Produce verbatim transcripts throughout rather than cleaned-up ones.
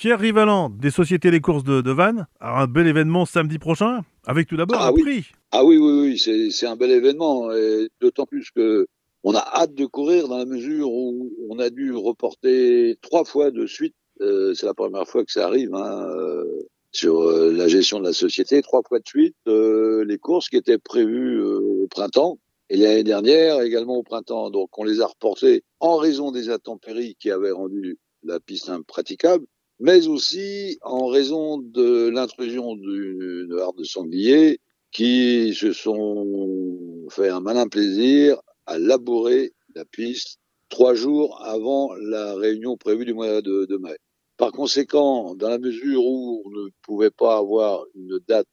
Pierre Rivalan, des Sociétés Les Courses de, de Vannes. Alors, un bel événement samedi prochain, avec tout d'abord Ah un oui, prix. ah oui, oui, oui, c'est, c'est un bel événement, et d'autant plus que on a hâte de courir dans la mesure où on a dû reporter trois fois de suite. Euh, c'est la première fois que ça arrive hein, euh, sur euh, la gestion de la société, trois fois de suite euh, les courses qui étaient prévues euh, au printemps et l'année dernière également au printemps. Donc on les a reportées en raison des intempéries qui avaient rendu la piste impraticable, mais aussi en raison de l'intrusion d'une harde de sangliers qui se sont fait un malin plaisir à labourer la piste trois jours avant la réunion prévue du mois de, de mai. Par conséquent, dans la mesure où on ne pouvait pas avoir une date,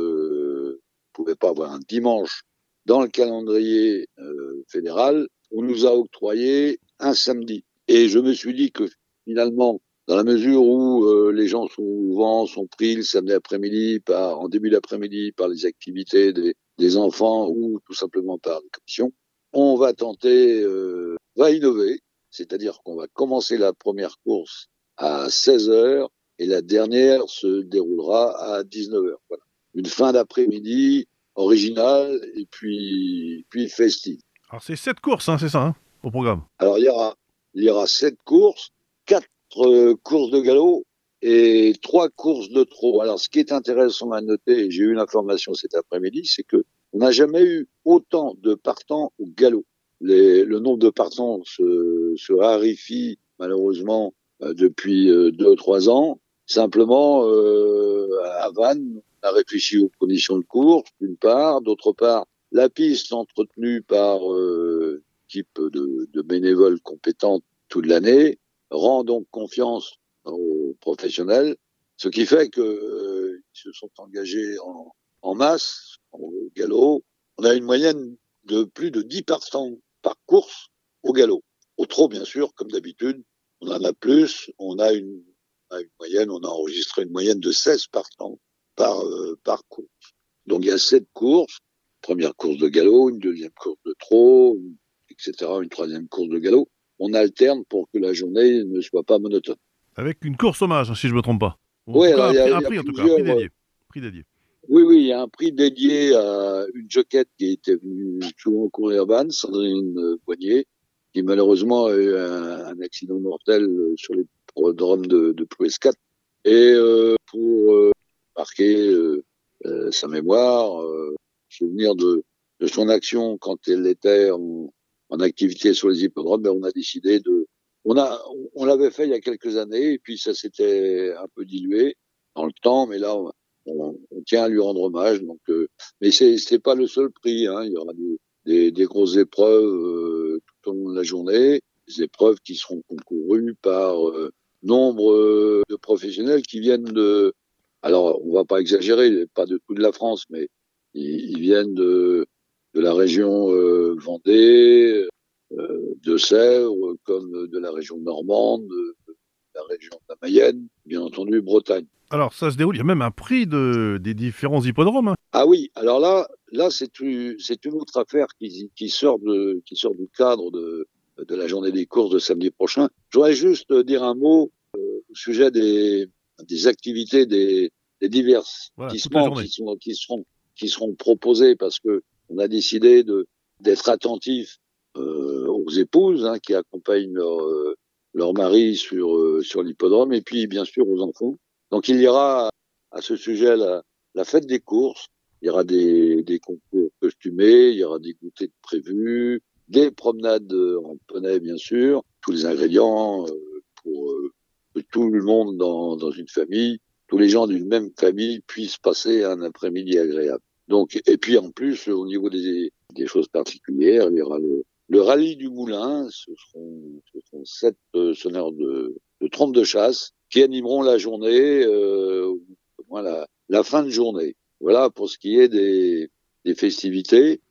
euh, on ne pouvait pas avoir un dimanche dans le calendrier euh, fédéral, on nous a octroyé un samedi. Et je me suis dit que finalement, dans la mesure où euh, les gens souvent sont pris le samedi après-midi, par, en début d'après-midi, par les activités des, des enfants ou tout simplement par les commissions, on va tenter, euh, on va innover, c'est-à-dire qu'on va commencer la première course à seize heures et la dernière se déroulera à dix-neuf heures. Voilà. Une fin d'après-midi originale et puis, puis festive. Alors, c'est sept courses, hein, c'est ça, hein, au programme. Alors, il y aura, il y aura sept courses, quatre euh, courses de galop et trois courses de trot. Alors, ce qui est intéressant à noter, et j'ai eu l'information cet après-midi, c'est que on n'a jamais eu autant de partants au galop. Les, le nombre de partants se, se raréfie malheureusement euh, depuis euh, deux ou trois ans. Simplement, euh, à Vannes, on a réfléchi aux conditions de course, d'une part. D'autre part, la piste entretenue par euh, équipe de, de bénévoles compétents toute l'année rend donc confiance aux professionnels, ce qui fait que euh, ils se sont engagés en, en masse au galop. On a une moyenne de plus de dix partants par course au galop. Au trot, bien sûr, comme d'habitude, on en a plus. On a une, on a une moyenne, on a enregistré une moyenne de seize partants par, euh, par course. Donc il y a sept courses. Première course de galop, une deuxième course de trot, et cetera, une troisième course de galop. On alterne pour que la journée ne soit pas monotone. Avec une course hommage, si je ne me trompe pas. Ou en Oui, tout cas, alors un il y a, prix, il un y a prix en tout cas, un plusieurs. prix Euh, dédié. Prix dédié. oui, oui, il y a un prix dédié à une jockey qui était venue souvent courir à Vannes, Sandrine Poignet, qui malheureusement a eu un, un accident mortel sur les programmes de, de Plouescat. Et euh, pour euh, marquer euh, euh, sa mémoire, euh, souvenir de, de son action quand elle était en, en activité sur les hippodromes, ben on a décidé de, on a, on l'avait fait il y a quelques années et puis ça s'était un peu dilué dans le temps, mais là on, on, on tient à lui rendre hommage. Donc, euh, mais c'est c'est pas le seul prix, hein. Il y aura des, des, des grosses épreuves euh, tout au long de la journée, des épreuves qui seront concourues par euh, nombre euh, de professionnels qui viennent de, alors on va pas exagérer, pas de toute la France, mais ils, ils viennent de de la région euh, Vendée, euh, de Sèvres, comme de la région normande, de, de la région de la Mayenne, bien entendu Bretagne. Alors, ça se déroule, il y a même un prix de, des différents hippodromes, hein. Ah oui, alors là, là c'est une, c'est une autre affaire qui, qui sort de, qui sort du cadre de, de la journée des courses de samedi prochain. Je voudrais juste dire un mot euh, au sujet des, des activités, des, des Voilà, toute la divertissements journée. qui sont, qui seront, qui seront proposés parce que on a décidé de, d'être attentif euh, aux épouses hein, qui accompagnent leur, euh, leur mari sur, euh, sur l'hippodrome et puis bien sûr aux enfants. Donc il y aura à ce sujet la, la fête des courses. Il y aura des, des concours costumés, il y aura des goûters de prévus, des promenades en poney, bien sûr, tous les ingrédients euh, pour euh, que tout le monde dans, dans une famille, tous les gens d'une même famille puissent passer un après-midi agréable. Donc, et puis en plus, au niveau des, des choses particulières, il y aura le, le rallye du moulin, ce seront, ce seront sept euh, sonneurs de, de trompe de chasse qui animeront la journée, euh, ou au moins la, la fin de journée. Voilà pour ce qui est des, des festivités.